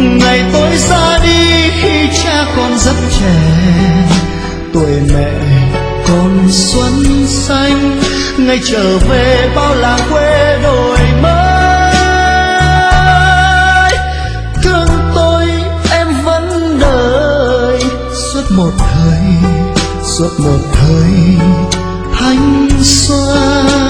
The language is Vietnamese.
ngày tôi ra đi khi cha còn rất trẻ, tuổi mẹ còn xuân xanh, ngày trở về bao làng quê đổi mới. Thương tôi em vẫn đợi suốt một thời thanh xuân.